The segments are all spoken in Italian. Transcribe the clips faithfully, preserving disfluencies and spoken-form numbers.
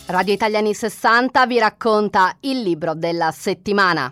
Radio Italiani sessanta vi racconta il libro della settimana.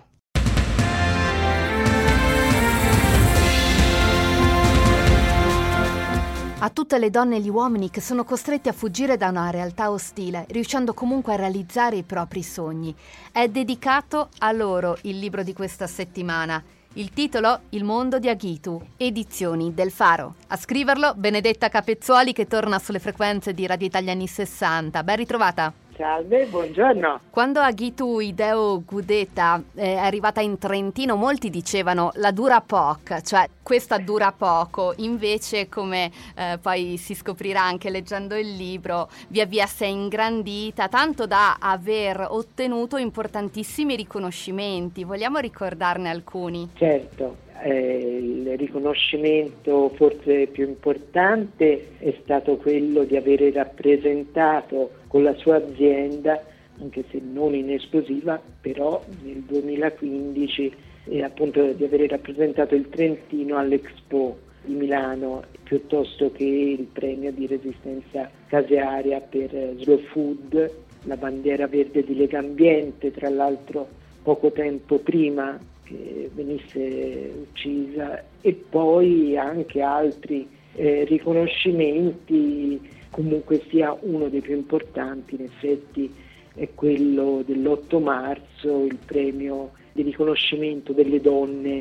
A tutte le donne e gli uomini che sono costretti a fuggire da una realtà ostile, riuscendo comunque a realizzare i propri sogni. È dedicato a loro il libro di questa settimana. Il titolo Il mondo di Aghitu, edizioni del Faro. A scriverlo Benedetta Capezzoli, che torna sulle frequenze di Radio Italiani sessanta. Ben ritrovata. Salve, buongiorno. Quando Aghitu Ideo Gudeta è arrivata in Trentino, molti dicevano la dura poc, cioè questa dura poco. Invece, come eh, poi si scoprirà anche leggendo il libro, via via si è ingrandita, tanto da aver ottenuto importantissimi riconoscimenti. Vogliamo ricordarne alcuni? Certo. Eh, il riconoscimento forse più importante è stato quello di avere rappresentato con la sua azienda, anche se non in esclusiva, però nel duemilaquindici eh, appunto di avere rappresentato il Trentino all'Expo di Milano, piuttosto che il premio di resistenza casearia per Slow Food, la bandiera verde di Legambiente, tra l'altro poco tempo prima che venisse uccisa, e poi anche altri eh, riconoscimenti. Comunque sia uno dei più importanti in effetti è quello dell'otto marzo, il premio di riconoscimento delle donne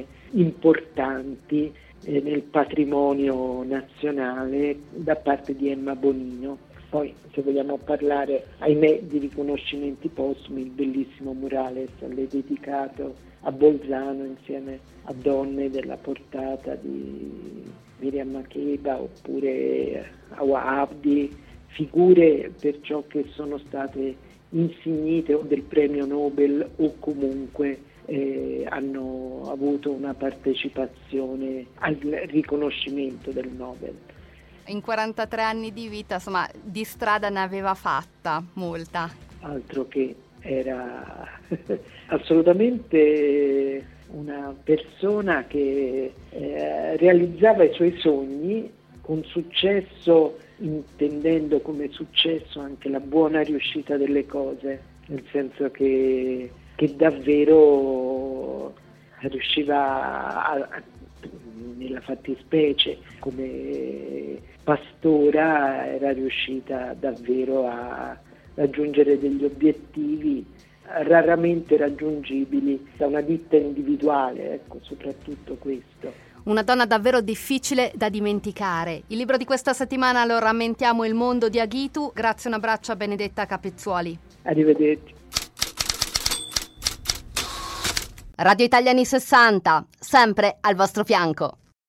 importanti eh, nel patrimonio nazionale da parte di Emma Bonino. Poi, se vogliamo parlare, ahimè, di riconoscimenti postumi, il bellissimo murales a lei dedicato a Bolzano insieme a donne della portata di Miriam Makeba oppure Hawa Abdi, figure perciò che sono state insignite o del premio Nobel o comunque eh, hanno avuto una partecipazione al riconoscimento del Nobel. In quarantatré anni di vita, insomma, di strada ne aveva fatta molta. Altro che, era assolutamente una persona che eh, realizzava i suoi sogni con successo, intendendo come successo anche la buona riuscita delle cose, nel senso che, che davvero riusciva a, a, nella fattispecie come pastora era riuscita davvero a raggiungere degli obiettivi raramente raggiungibili da una ditta individuale, ecco, soprattutto questo. Una donna davvero difficile da dimenticare. Il libro di questa settimana lo rammentiamo, Il mondo di Aghitu. Grazie, un abbraccio a Benedetta Capezzoli. Arrivederci. Radio Italiani sessanta, sempre al vostro fianco.